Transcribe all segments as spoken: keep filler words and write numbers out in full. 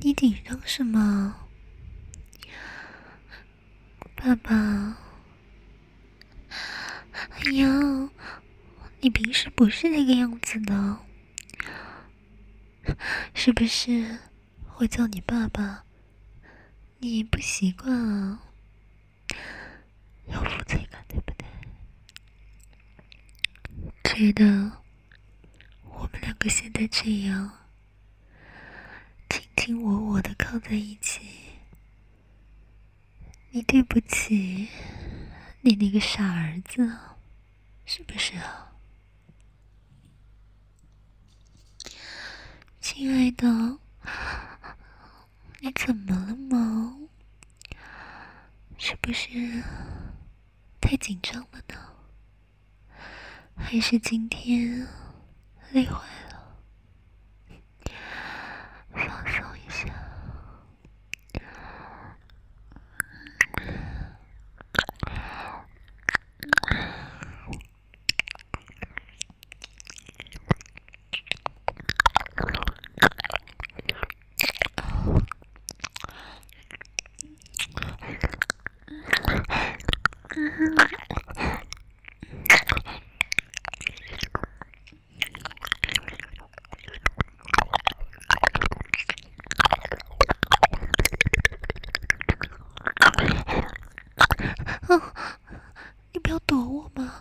你紧张什么？爸爸，哎呀，你平时不是那个样子的，是不是？我叫你爸爸，你不习惯啊，有负罪感对不对？觉得我们两个现在这样卿卿我我的靠在一起，你对不起你那个傻儿子啊，是不是啊？亲爱的，你怎么了吗？是不是太紧张了呢？还是今天累坏了？放松一下。哦，你不要躲我嘛！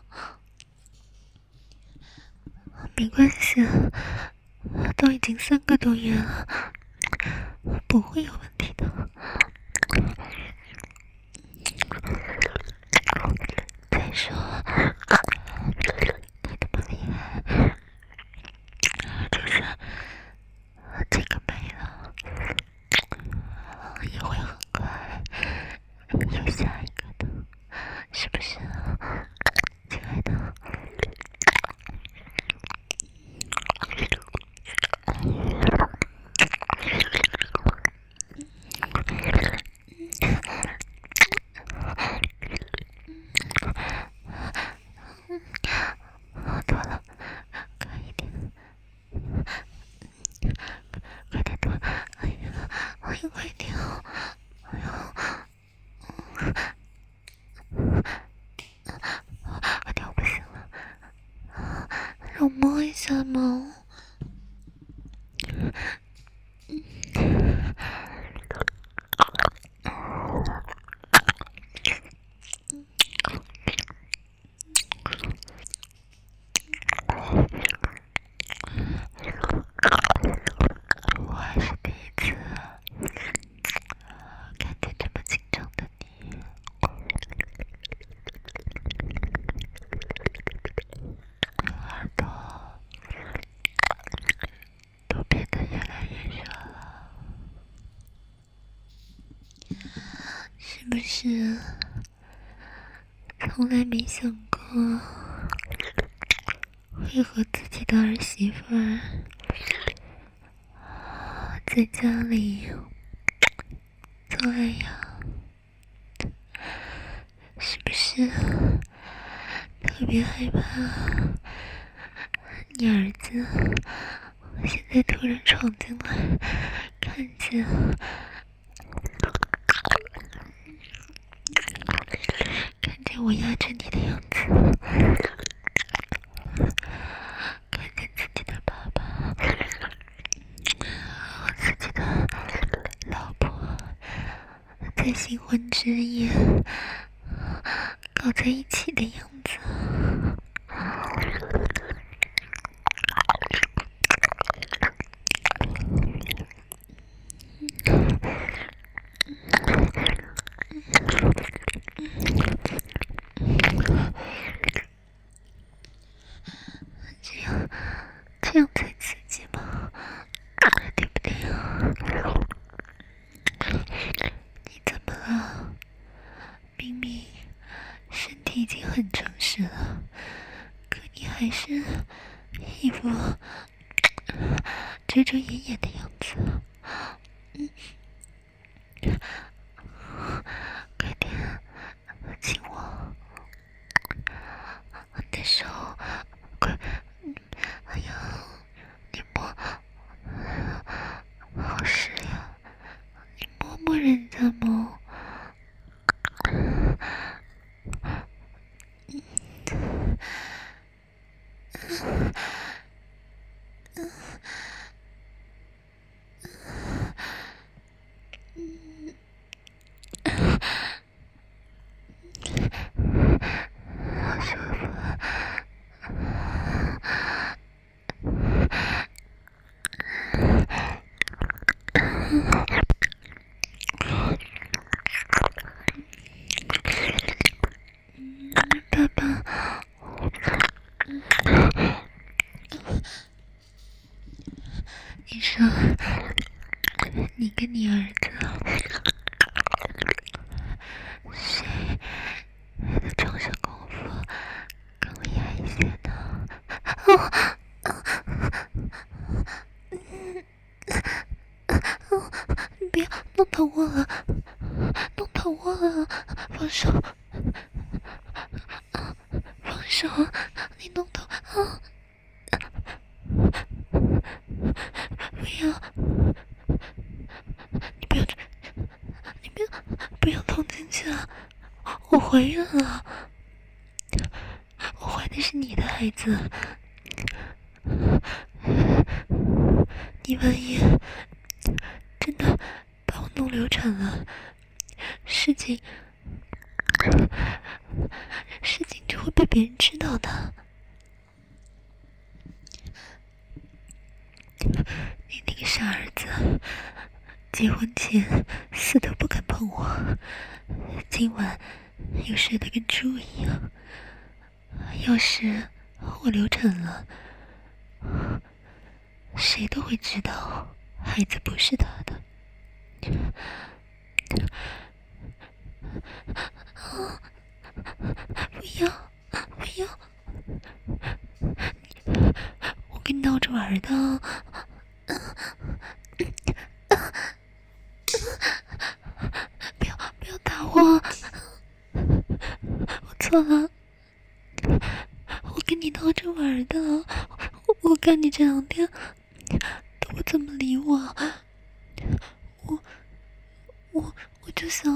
没关系，都已经三个多月了，不会有问题的。再说，你这么厉害，就是这个没了，也会很快有下一个的，是不是，亲爱的？多了，快一点，快点多，哎呀，哎呀，快点哦，哎呦，快点，我不行了，让我摸一下嘛。我还是第一次看见这么紧张的你，耳朵都变得越来越热了，是不是？从来没想过会和自己的儿媳妇儿在家里做爱呀，是不是特别害怕你儿子现在突然闯进来，看见看见我压着你的样子，看见自己的爸爸和自己的老婆在新婚之夜搞在一起的样子，这样这样才刺激吗？对不对呀？你怎么了？明明身体已经很诚实了，可你还是一副遮遮掩掩的样子。嗯，快点亲我，你的手，快！哎呀，你摸，好湿呀！ 你说你跟你儿子谁的床上功夫更厉害一些呢？哦哦，你不要弄疼我了，弄疼我了，放手，放手，你弄疼啊！不要，你不要，你不要，不要碰进去啊！我怀孕了，我怀的是你的孩子，你万一真的把我弄流产了，事情事情就会被别人知道的。你那个傻儿子，结婚前死都不肯碰我，今晚又睡得跟猪一样。要是我流产了，谁都会知道孩子不是他的。不要，不要！我跟你闹着玩的。不要，不要打我！我错了，我跟你闹着玩的。我, 我看你这两天都不怎么理我，我我我就想，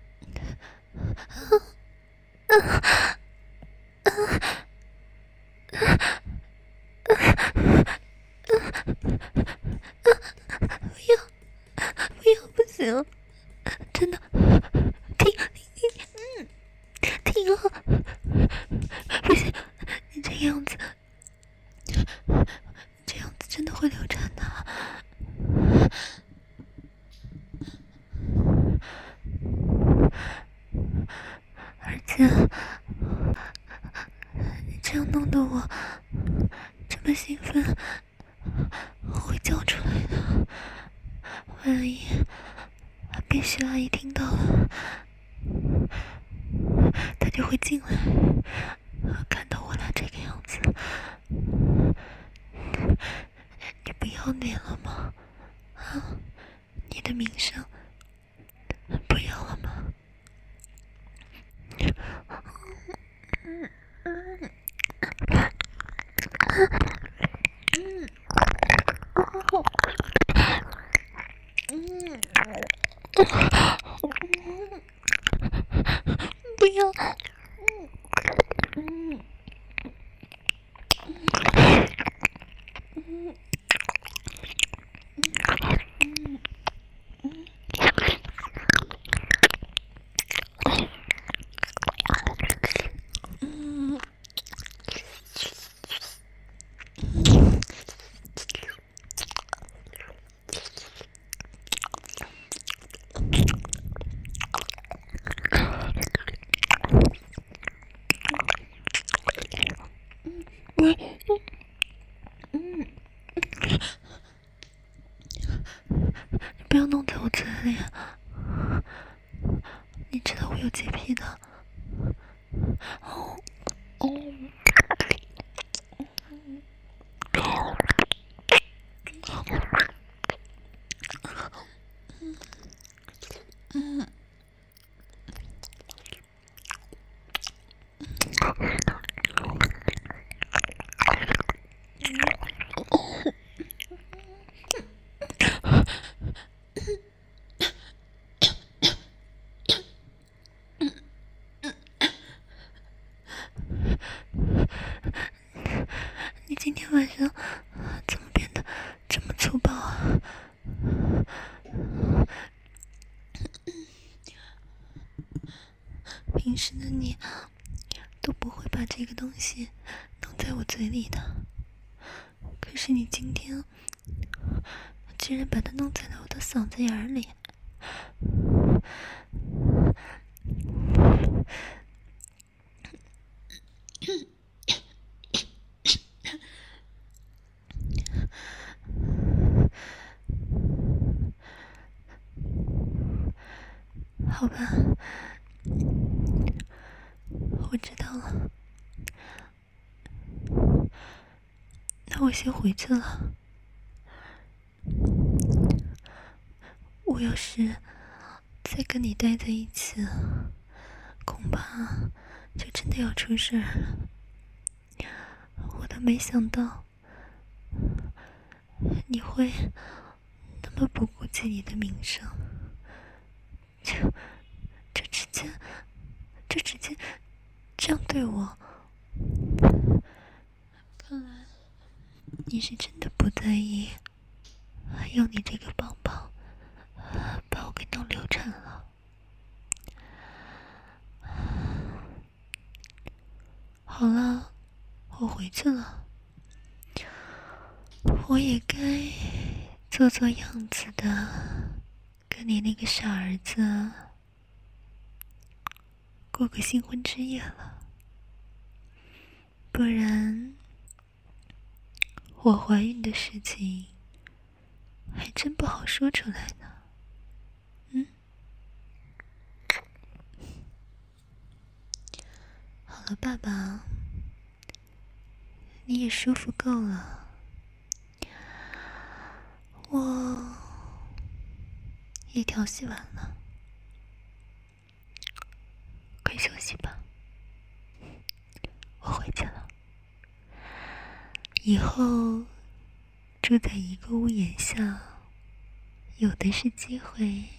不要，不要，不行，真的，停，停，嗯，停啊！不行，你这样子，这样子真的会流产的。而且你这样弄得我这么兴奋，我会叫出来的。万一被徐阿姨听到了，她就会进来，看到我俩这个样子。你不要脸了吗？啊，你的名声不要了吗？嗯嗯嗯嗯，不要，嗯嗯嗯嗯。嗯，你不要弄在我嘴里，你知道我有洁癖的。哦哦，嗯。你今天晚上怎么变得这么粗暴啊？平时的你都不会把这个东西弄在我嘴里的，可是你今天居然把它弄在了我的嗓子眼里。 好吧，我知道了。那我先回去了。我要是再跟你待在一起，恐怕就真的要出事了。我都没想到你会那么不顾自己的名声，就就直接就直接这样对我。看来你是真的不在意用你这个宝宝把我给弄流产了。好了，我回去了。我也该做做样子的，跟你那个傻儿子过个新婚之夜了。不然我怀孕的事情还真不好说出来呢。嗯，好了，爸爸，你也舒服够了。我也调戏完了，快休息吧。我回去了，以后住在一个屋檐下，有的是机会